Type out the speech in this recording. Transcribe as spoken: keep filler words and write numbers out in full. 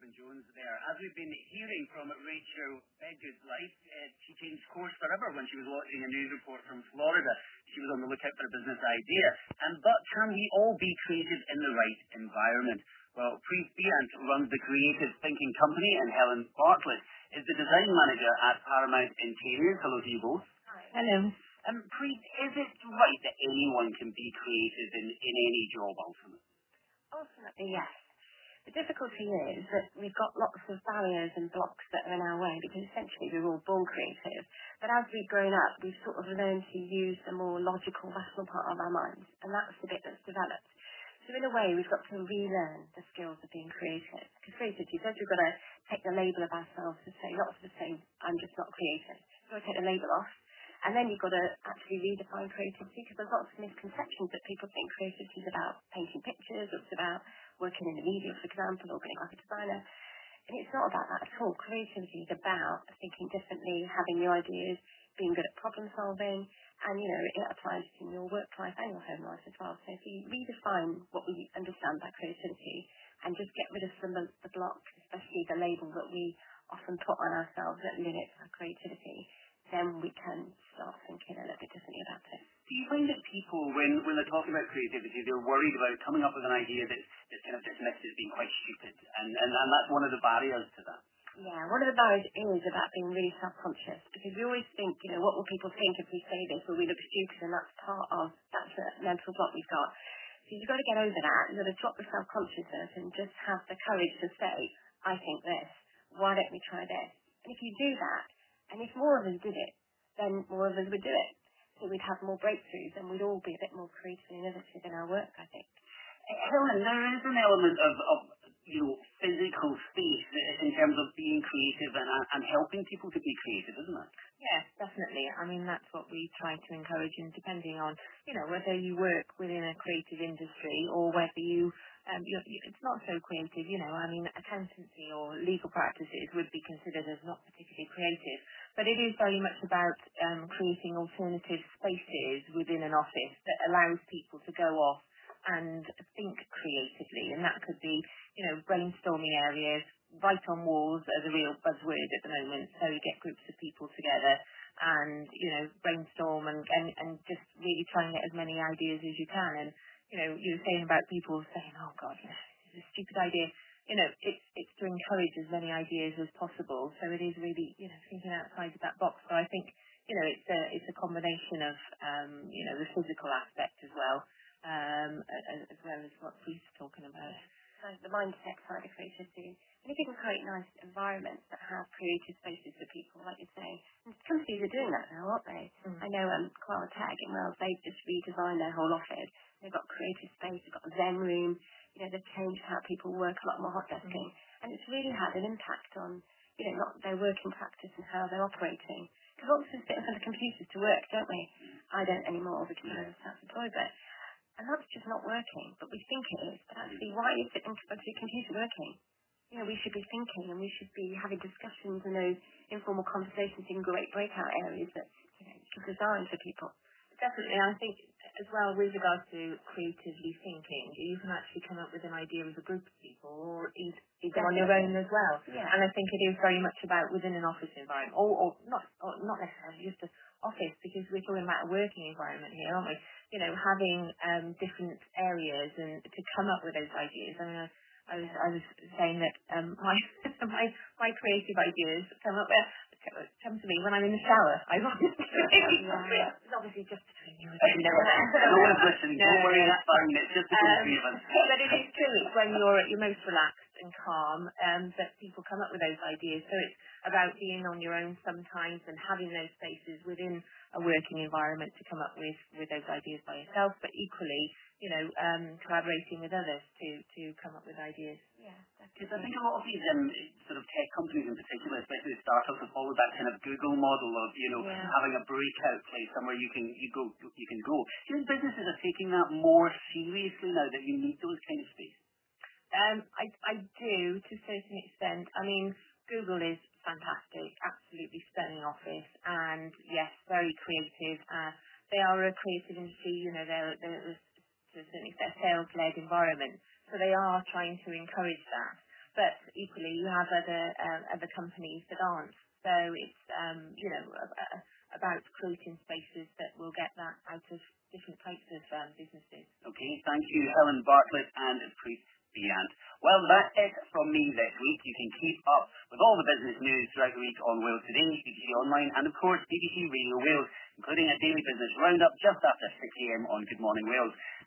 Jones there. As we've been hearing from Rachel Bedgood's life, uh, she changed course forever when she was watching a news report from Florida. She was on the lookout for a business idea. And but can we all be creative in the right environment? Well, Preet Biyant runs the creative thinking company, and Helen Bartlett is the design manager at Paramount Interiors. Hello to you both. Hi. Hello. Um, Preet, is it right that anyone can be creative in, in any job ultimately? Ultimately, yes. The difficulty is that we've got lots of barriers and blocks that are in our way because essentially we're all born creative. But as we've grown up, we've sort of learned to use the more logical, rational part of our minds, and that's the bit that's developed. So in a way, we've got to relearn the skills of being creative. Because creativity says we've got to take the label of ourselves to say, not to say, I'm just not creative. You've got to take the label off. And then you've got to actually redefine creativity because there's lots of misconceptions that people think creativity is about painting pictures, or it's about working in the media, for example, or being like a designer. And it's not about that at all. Creativity is about thinking differently, having new ideas, being good at problem solving, and, you know, it applies to your work life and your home life as well. So if you redefine what we understand by creativity and just get rid of some of the blocks, especially the label that we often put on ourselves that limits our creativity, then we can start thinking a little bit differently about it. Do you find that people, when, when they're talking about creativity, they're worried about coming up with an idea that's, that's kind of dismissed as being quite stupid, and, and, and that's one of the barriers to that? Yeah, one of the barriers is about being really self-conscious, because we always think, you know, what will people think if we say this, or we look stupid, and that's part of, that's a mental block we've got. So you've got to get over that. You've got to drop the self-consciousness and just have the courage to say, I think this, why don't we try this? And if you do that, and if more of us did it, then more of us would do it. So we'd have more breakthroughs and we'd all be a bit more creative and innovative in our work, I think. Helen, there is an element of, of you know, physical space in terms of being creative and, and helping people to be creative, isn't it? Yes, definitely. I mean, that's what we try to encourage, and depending on, you know, whether you work within a creative industry or whether you, um, you're, you, it's not so creative, you know, I mean, accountancy or legal practices would be considered as not particularly creative, but it is very much about um, creating alternative spaces within an office that allows people to go off and think creatively, and that could be, you know, brainstorming areas. Write on walls as a real buzzword at the moment, so you get groups of people together and, you know, brainstorm and, and, and just really try and get as many ideas as you can. And, you know, you were saying about people saying, oh God, you know, this is a stupid idea. You know, it's it's to encourage as many ideas as possible. So it is really, you know, thinking outside of that box. So I think, you know, it's a it's a combination of, um, you know, the physical aspect as well, um, as, as well as what Preet's talking about. So the mindset side of creativity. And if you can create nice environments that have creative spaces for people, like you say, and companies are doing that now, aren't they? Mm. I know um, Clara Tag in Wales, they've just redesigned their whole office. They've got creative space, they've got a Zen room, you know, they've changed how people work, a lot more hot desking. Mm. And it's really had an impact on, you know, not their working practice and how they're operating. Because lots of us sit in front of computers to work, don't we? I don't anymore because I'm self-employed, but and that's just not working, but we think it is. But actually, why is it in front of your computer working? You know, we should be thinking and we should be having discussions and those informal conversations in great breakout areas that, you know, you can design for people. Definitely. I think as well with regards to creatively thinking, you can actually come up with an idea with a group of people or either on your own as well. Yeah. And I think it is very much about within an office environment or, or not or not necessarily just an office, because we're talking about a working environment here, aren't we? You know, having um, different areas and to come up with those ideas. I mean, I, I was I was saying that um, my my my creative ideas come up uh, come to me when I'm in the shower. I yeah. It's obviously just between you and me. No, no one's listening. No, Don't worry, no, it's fine. It's just between um, three of us. But it is true. It's when you're at your most relaxed and calm um, that people come up with those ideas. So it's about being on your own sometimes and having those spaces within a working environment to come up with, with those ideas by yourself, but equally, you know, um, collaborating with others to, to come up with ideas. Yeah, because I think a lot of these um, sort of tech companies in particular, especially startups, have followed that kind of Google model of, you know, yeah. having a breakout place somewhere you can you go you can go. Do you think businesses are taking that more seriously now that you need those kind of space? Um, I I do to a certain extent. I mean, Google is fantastic, absolutely stunning office, and yes, very creative. Uh, they are a creative industry, you know, they're, they're to a certain extent a sales-led environment, so they are trying to encourage that. but equally you have other um, other companies that aren't. So it's um, you know a- about creating spaces that will get that out of different types of um, businesses. Okay, thank you, Helen Bartlett and Preet Beyant. Well, that's it from me this week. You can keep up with all the business news throughout the week on Wales Today, B B C Online, and of course B B C Radio Wales, including a daily business roundup just after six a m on Good Morning Wales.